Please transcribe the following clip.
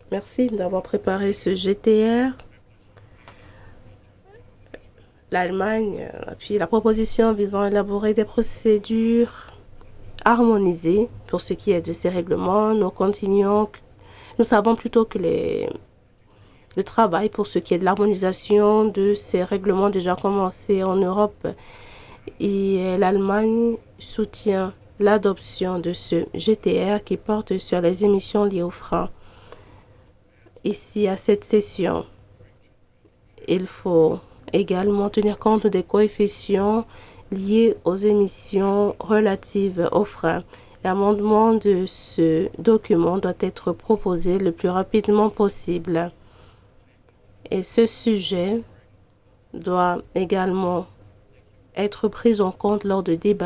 Merci d'avoir préparé ce GTR. L'Allemagne appuie la proposition visant à élaborer des procédures harmonisées pour ce qui est de ces règlements. Nous savons plutôt que le travail pour ce qui est de l'harmonisation de ces règlements a déjà commencé en Europe et l'Allemagne soutient l'adoption de ce GTR qui porte sur les émissions liées aux freins. Ici, à cette session, il faut également tenir compte des coefficients liés aux émissions relatives aux freins. L'amendement de ce document doit être proposé le plus rapidement possible. Et ce sujet doit également être pris en compte lors de débats